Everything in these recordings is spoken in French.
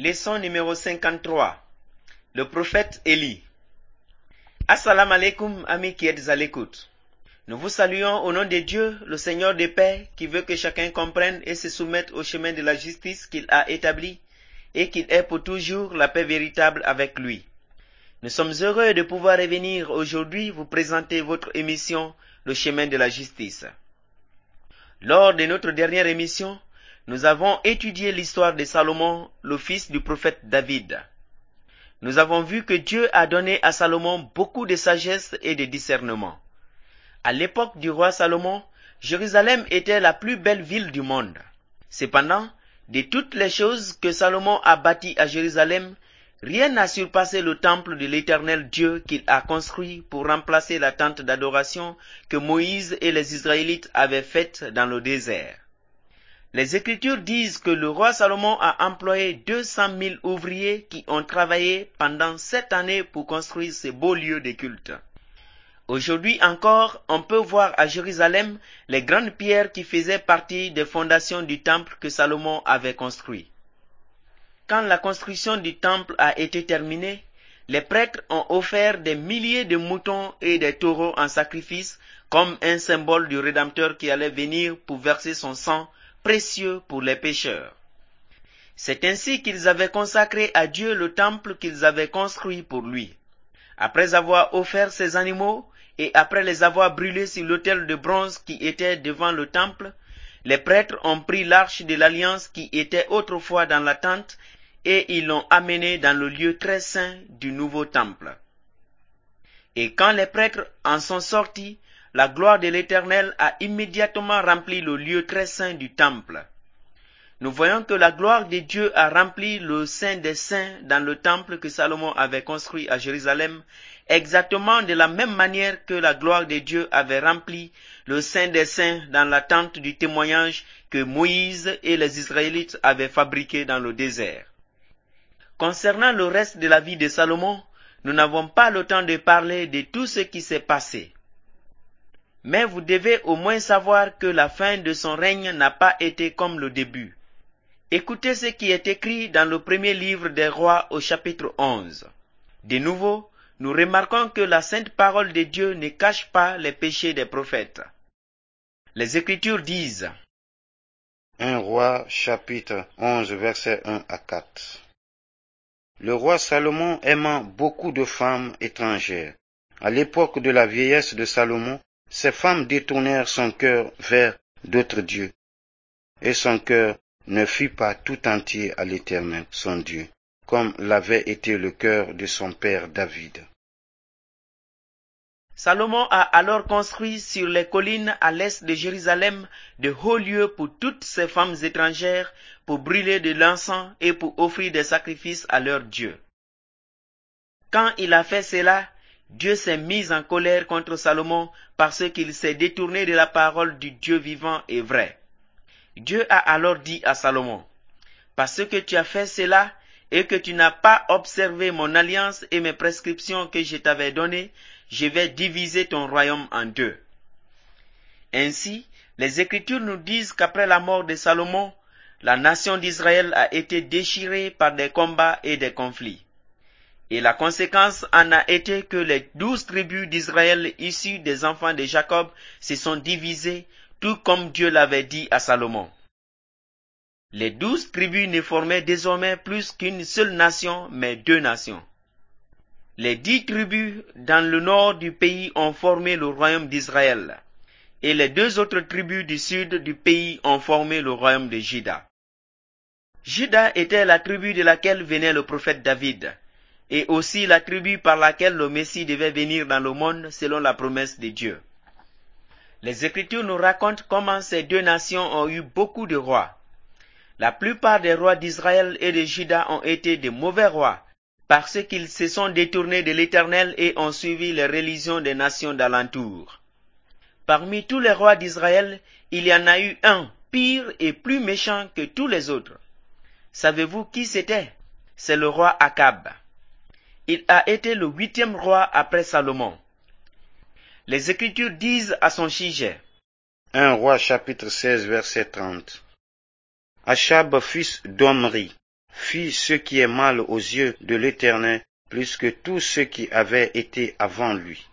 Leçon numéro 53. Le prophète Élie. Assalamu alaikum, amis qui êtes à l'écoute. Nous vous saluons au nom de Dieu, le Seigneur de paix, qui veut que chacun comprenne et se soumette au chemin de la justice qu'il a établi et qu'il ait pour toujours la paix véritable avec lui. Nous sommes heureux de pouvoir revenir aujourd'hui vous présenter votre émission Le chemin de la justice. Lors de notre dernière émission, nous avons étudié l'histoire de Salomon, le fils du prophète David. Nous avons vu que Dieu a donné à Salomon beaucoup de sagesse et de discernement. À l'époque du roi Salomon, Jérusalem était la plus belle ville du monde. Cependant, de toutes les choses que Salomon a bâties à Jérusalem, rien n'a surpassé le temple de l'Éternel Dieu qu'il a construit pour remplacer la tente d'adoration que Moïse et les Israélites avaient faite dans le désert. Les Écritures disent que le roi Salomon a employé 200 000 ouvriers qui ont travaillé pendant 7 années pour construire ce beau lieu de culte. Aujourd'hui encore, on peut voir à Jérusalem les grandes pierres qui faisaient partie des fondations du temple que Salomon avait construit. Quand la construction du temple a été terminée, les prêtres ont offert des milliers de moutons et des taureaux en sacrifice comme un symbole du Rédempteur qui allait venir pour verser son sang précieux pour les pécheurs. C'est ainsi qu'ils avaient consacré à Dieu le temple qu'ils avaient construit pour lui. Après avoir offert ces animaux et après les avoir brûlés sur l'autel de bronze qui était devant le temple, les prêtres ont pris l'arche de l'alliance qui était autrefois dans la tente et ils l'ont amenée dans le lieu très saint du nouveau temple. Et quand les prêtres en sont sortis, la gloire de l'Éternel a immédiatement rempli le lieu très saint du temple. Nous voyons que la gloire de Dieu a rempli le Saint des Saints dans le temple que Salomon avait construit à Jérusalem, exactement de la même manière que la gloire de Dieu avait rempli le Saint des Saints dans la tente du témoignage que Moïse et les Israélites avaient fabriqué dans le désert. Concernant le reste de la vie de Salomon, nous n'avons pas le temps de parler de tout ce qui s'est passé. Mais vous devez au moins savoir que la fin de son règne n'a pas été comme le début. Écoutez ce qui est écrit dans le premier livre des rois au chapitre 11. De nouveau, nous remarquons que la sainte parole de Dieu ne cache pas les péchés des prophètes. Les Écritures disent 1 Roi chapitre 11 versets 1 à 4. Le roi Salomon aimant beaucoup de femmes étrangères. À l'époque de la vieillesse de Salomon, ces femmes détournèrent son cœur vers d'autres dieux, et son cœur ne fut pas tout entier à l'Éternel, son Dieu, comme l'avait été le cœur de son père David. Salomon a alors construit sur les collines à l'est de Jérusalem de hauts lieux pour toutes ces femmes étrangères, pour brûler de l'encens et pour offrir des sacrifices à leurs dieux. Quand il a fait cela, Dieu s'est mis en colère contre Salomon parce qu'il s'est détourné de la parole du Dieu vivant et vrai. Dieu a alors dit à Salomon, « Parce que tu as fait cela et que tu n'as pas observé mon alliance et mes prescriptions que je t'avais données, je vais diviser ton royaume en deux. » Ainsi, les Écritures nous disent qu'après la mort de Salomon, la nation d'Israël a été déchirée par des combats et des conflits. Et la conséquence en a été que les 12 tribus d'Israël issues des enfants de Jacob se sont divisées, tout comme Dieu l'avait dit à Salomon. Les 12 tribus ne formaient désormais plus qu'une seule nation, mais 2 nations. Les 10 tribus dans le nord du pays ont formé le royaume d'Israël, et les 2 autres tribus du sud du pays ont formé le royaume de Juda. Juda était la tribu de laquelle venait le prophète David, et aussi la tribu par laquelle le Messie devait venir dans le monde selon la promesse de Dieu. Les Écritures nous racontent comment ces 2 nations ont eu beaucoup de rois. La plupart des rois d'Israël et de Juda ont été de mauvais rois, parce qu'ils se sont détournés de l'Éternel et ont suivi les religions des nations d'alentour. Parmi tous les rois d'Israël, il y en a eu un pire et plus méchant que tous les autres. Savez-vous qui c'était? C'est le roi Akab. Il a été le 8e roi après Salomon. Les Écritures disent à son sujet. 1 Roi chapitre 16 verset 30. Achab fils d'Omri fit ce qui est mal aux yeux de l'Éternel plus que tous ceux qui avaient été avant lui.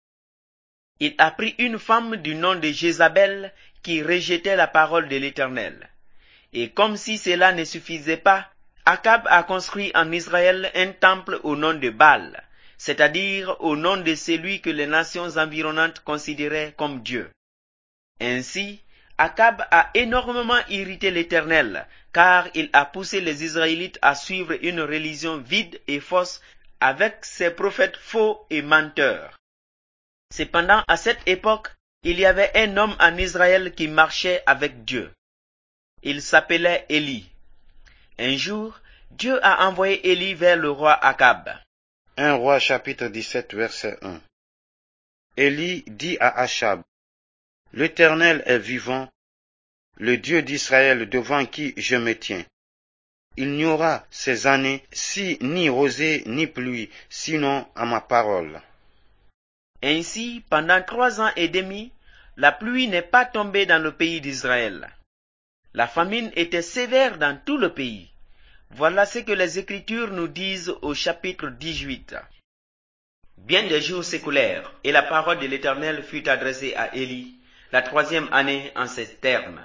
Il a pris une femme du nom de Jézabel qui rejetait la parole de l'Éternel. Et comme si cela ne suffisait pas, Akab a construit en Israël un temple au nom de Baal, c'est-à-dire au nom de celui que les nations environnantes considéraient comme Dieu. Ainsi, Akab a énormément irrité l'Éternel, car il a poussé les Israélites à suivre une religion vide et fausse avec ses prophètes faux et menteurs. Cependant, à cette époque, il y avait un homme en Israël qui marchait avec Dieu. Il s'appelait Élie. Un jour, Dieu a envoyé Élie vers le roi Akab. 1 Roi chapitre 17 verset 1. Élie dit à Achab, « L'Éternel est vivant, le Dieu d'Israël devant qui je me tiens. Il n'y aura ces années si ni rosée ni pluie, sinon à ma parole. » Ainsi, pendant 3 ans et demi, la pluie n'est pas tombée dans le pays d'Israël. La famine était sévère dans tout le pays. Voilà ce que les Écritures nous disent au chapitre 18. Bien des jours s'écoulèrent, et la parole de l'Éternel fut adressée à Élie, la 3e année en ces termes.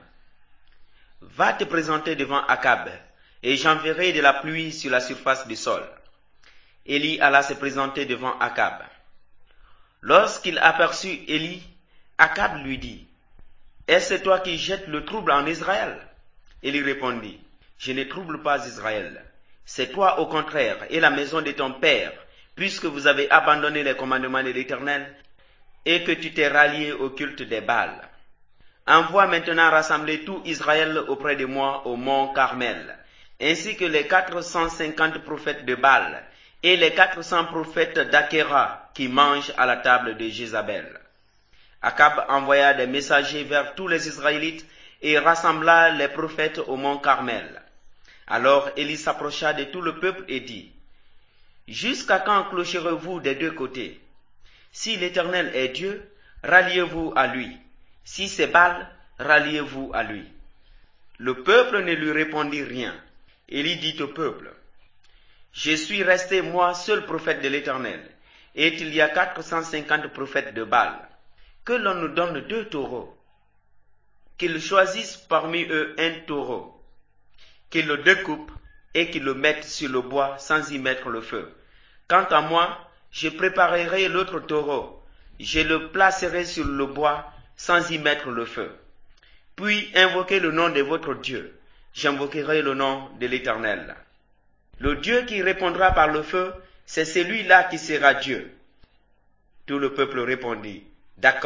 Va te présenter devant Akab, et j'enverrai de la pluie sur la surface du sol. Élie alla se présenter devant Akab. Lorsqu'il aperçut Élie, Akab lui dit, « Est-ce toi qui jettes le trouble en Israël ?» Élie répondit, « Je ne trouble pas Israël. C'est toi au contraire et la maison de ton père, puisque vous avez abandonné les commandements de l'Éternel et que tu t'es rallié au culte des Baals. Envoie maintenant rassembler tout Israël auprès de moi au mont Carmel, ainsi que les 450 prophètes de Baal et les 400 prophètes d'Akhéra qui mangent à la table de Jézabel. » Akab envoya des messagers vers tous les Israélites et rassembla les prophètes au mont Carmel. Alors Élie s'approcha de tout le peuple et dit, « Jusqu'à quand clocherez-vous des deux côtés? Si l'Éternel est Dieu, ralliez-vous à lui. Si c'est Baal, ralliez-vous à lui. » Le peuple ne lui répondit rien. Élie dit au peuple, « Je suis resté moi seul prophète de l'Éternel, et il y a 450 prophètes de Baal. Que l'on nous donne 2 taureaux, qu'ils choisissent parmi eux un taureau, qu'ils le découpent et qu'ils le mettent sur le bois sans y mettre le feu. Quant à moi, je préparerai l'autre taureau, je le placerai sur le bois sans y mettre le feu. Puis invoquez le nom de votre Dieu, j'invoquerai le nom de l'Éternel. Le Dieu qui répondra par le feu, c'est celui-là qui sera Dieu. » Tout le peuple répondit, « D'accord. »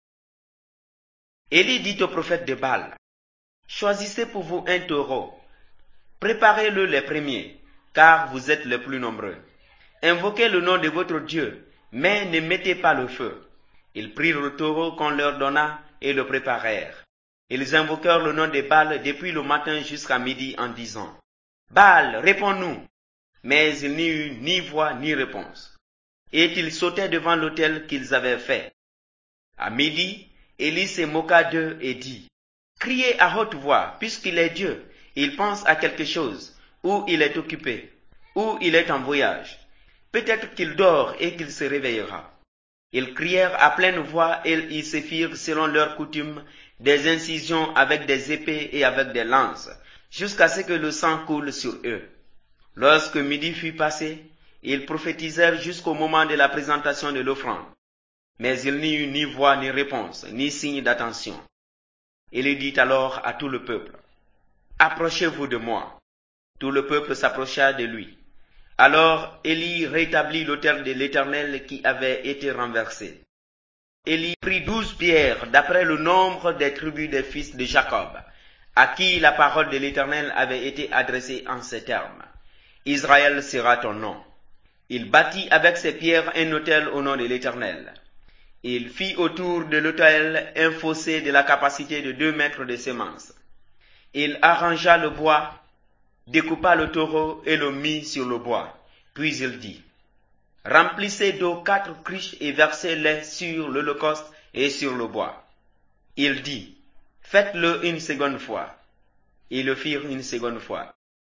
Élie dit au prophète de Baal, « Choisissez pour vous un taureau, préparez-le les premiers, car vous êtes les plus nombreux. Invoquez le nom de votre Dieu, mais ne mettez pas le feu. » Ils prirent le taureau qu'on leur donna et le préparèrent. Ils invoquèrent le nom de Baal depuis le matin jusqu'à midi en disant, « Baal, réponds-nous » Mais il n'y eut ni voix ni réponse. Et ils sautaient devant l'autel qu'ils avaient fait. À midi, Élie se moqua d'eux et dit, « Criez à haute voix, puisqu'il est Dieu. Il pense à quelque chose, ou il est occupé, ou il est en voyage. Peut-être qu'il dort et qu'il se réveillera. » Ils crièrent à pleine voix et ils se firent, selon leur coutume, des incisions avec des épées et avec des lances, jusqu'à ce que le sang coule sur eux. Lorsque midi fut passé, ils prophétisèrent jusqu'au moment de la présentation de l'offrande. Mais il n'y eut ni voix, ni réponse, ni signe d'attention. Il dit alors à tout le peuple, « Approchez-vous de moi. » Tout le peuple s'approcha de lui. Alors Élie rétablit l'autel de l'Éternel qui avait été renversé. Élie prit 12 pierres d'après le nombre des tribus des fils de Jacob, à qui la parole de l'Éternel avait été adressée en ces termes. « Israël sera ton nom. » Il bâtit avec ces pierres un autel au nom de l'Éternel. Il fit autour de l'autel un fossé de la capacité de 2 mètres de semence. Il arrangea le bois, découpa le taureau et le mit sur le bois. Puis il dit, « Remplissez d'eau 4 cruches et versez-les sur l'holocauste et sur le bois. » Il dit, « Faites-le une seconde fois. » Ils le firent une seconde fois.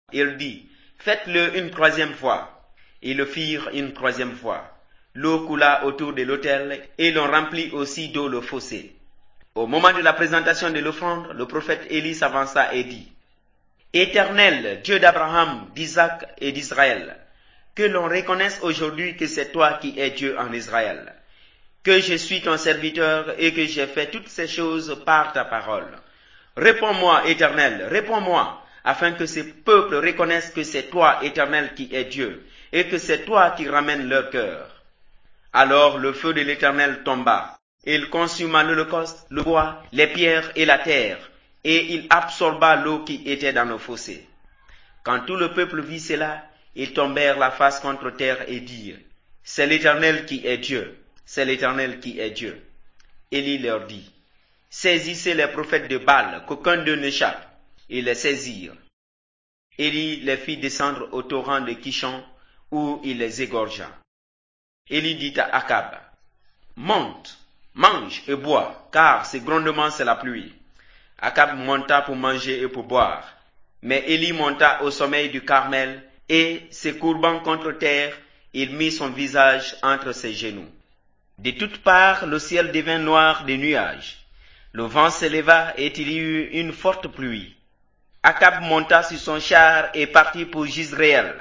Il dit, faites-le une troisième fois. Ils le firent une troisième fois. L'eau coula autour de l'autel et l'on remplit aussi d'eau le fossé. Au moment de la présentation de l'offrande, le prophète Élie s'avança et dit, Éternel, Dieu d'Abraham, d'Isaac et d'Israël, que l'on reconnaisse aujourd'hui que c'est toi qui es Dieu en Israël, que je suis ton serviteur et que j'ai fait toutes ces choses par ta parole. Réponds-moi, Éternel, réponds-moi, afin que ce peuple reconnaisse que c'est toi, Éternel, qui es Dieu, et que c'est toi qui ramènes leur cœur. Alors le feu de l'Éternel tomba. Il consuma l'holocauste, le bois, les pierres et la terre, et il absorba l'eau qui était dans le fossé. Quand tout le peuple vit cela, ils tombèrent la face contre terre et dirent, « C'est l'Éternel qui est Dieu, c'est l'Éternel qui est Dieu. » Élie leur dit, « Saisissez les prophètes de Baal, qu'aucun d'eux n'échappe. » Ils les saisirent. Élie les fit descendre au torrent de Kishon, où il les égorgea. Élie dit à Akab, « Monte, mange et bois, car ce grondement c'est la pluie. » Akab monta pour manger et pour boire. Mais Élie monta au sommet du Carmel, et, se courbant contre terre, il mit son visage entre ses genoux. De toutes parts, le ciel devint noir de nuages. Le vent s'éleva et il y eut une forte pluie. Akab monta sur son char et partit pour Jizréel.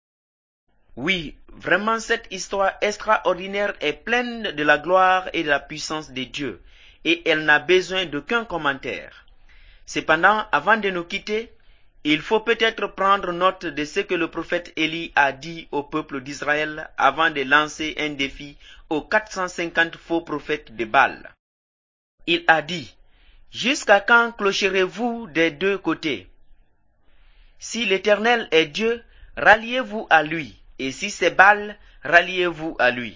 Oui, vraiment cette histoire extraordinaire est pleine de la gloire et de la puissance de Dieu, et elle n'a besoin d'aucun commentaire. Cependant, avant de nous quitter, il faut peut-être prendre note de ce que le prophète Élie a dit au peuple d'Israël avant de lancer un défi aux 450 faux prophètes de Baal. Il a dit, « Jusqu'à quand clocherez-vous des deux côtés? Si l'Éternel est Dieu, ralliez-vous à lui, et si c'est Baal, ralliez-vous à lui. »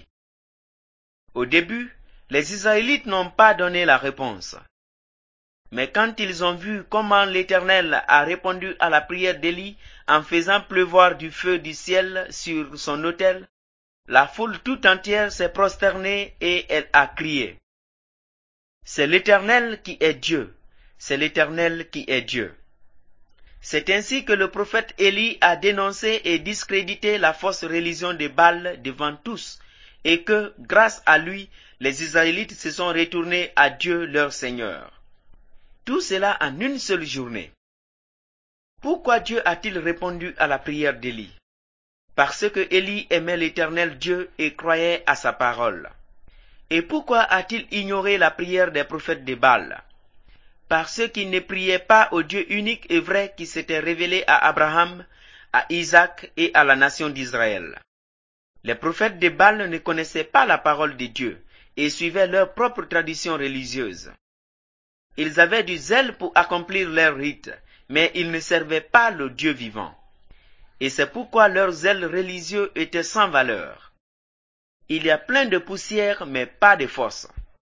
Au début, les Israélites n'ont pas donné la réponse. Mais quand ils ont vu comment l'Éternel a répondu à la prière d'Élie en faisant pleuvoir du feu du ciel sur son autel, la foule tout entière s'est prosternée et elle a crié. C'est l'Éternel qui est Dieu, c'est l'Éternel qui est Dieu. C'est ainsi que le prophète Élie a dénoncé et discrédité la fausse religion de Baal devant tous, et que, grâce à lui, les Israélites se sont retournés à Dieu leur Seigneur. Tout cela en une seule journée. Pourquoi Dieu a-t-il répondu à la prière d'Élie? Parce que Élie aimait l'Éternel Dieu et croyait à sa parole. Et pourquoi a-t-il ignoré la prière des prophètes de Baal? Parce qu'il ne priait pas au Dieu unique et vrai qui s'était révélé à Abraham, à Isaac et à la nation d'Israël. Les prophètes de Baal ne connaissaient pas la parole de Dieu et suivaient leur propre tradition religieuse. Ils avaient du zèle pour accomplir leurs rites, mais ils ne servaient pas le Dieu vivant. Et c'est pourquoi leur zèle religieux était sans valeur. Il y a plein de poussière, mais pas de force.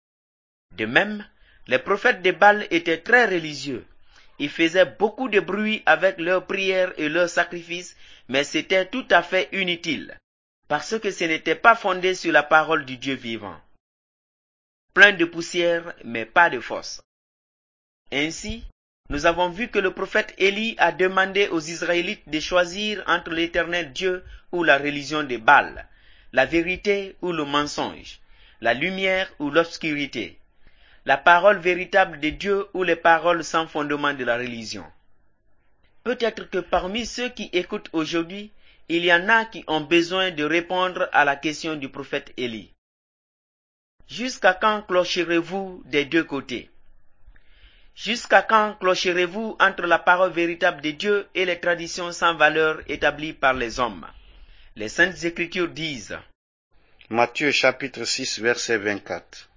De même, les prophètes de Baal étaient très religieux. Ils faisaient beaucoup de bruit avec leurs prières et leurs sacrifices, mais c'était tout à fait inutile, parce que ce n'était pas fondé sur la parole du Dieu vivant. Plein de poussière, mais pas de force. Ainsi, nous avons vu que le prophète Élie a demandé aux Israélites de choisir entre l'Éternel Dieu ou la religion de Baal, la vérité ou le mensonge, la lumière ou l'obscurité, la parole véritable de Dieu ou les paroles sans fondement de la religion. Peut-être que parmi ceux qui écoutent aujourd'hui, il y en a qui ont besoin de répondre à la question du prophète Élie. Jusqu'à quand clocherez-vous des deux côtés? Jusqu'à quand clocherez-vous entre la parole véritable de Dieu et les traditions sans valeur établies par les hommes? Les Saintes Écritures disent, Matthieu chapitre 6 verset 24.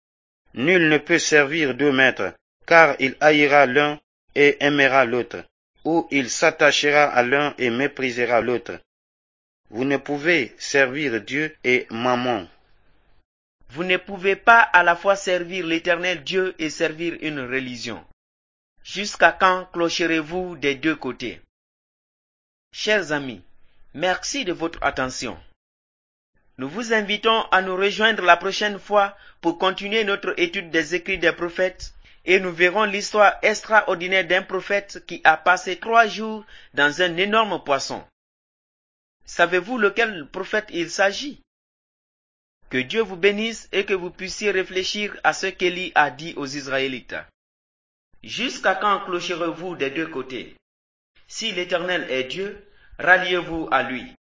Nul ne peut servir deux maîtres, car il haïra l'un et aimera l'autre, ou il s'attachera à l'un et méprisera l'autre. Vous ne pouvez servir Dieu et Mammon. Vous ne pouvez pas à la fois servir l'Éternel Dieu et servir une religion. Jusqu'à quand clocherez-vous des deux côtés? Chers amis, merci de votre attention. Nous vous invitons à nous rejoindre la prochaine fois pour continuer notre étude des écrits des prophètes et nous verrons l'histoire extraordinaire d'un prophète qui a passé 3 jours dans un énorme poisson. Savez-vous lequel prophète il s'agit? Que Dieu vous bénisse et que vous puissiez réfléchir à ce qu'Élie a dit aux Israélites. Jusqu'à quand clocherez-vous des deux côtés? Si l'Éternel est Dieu, ralliez-vous à lui.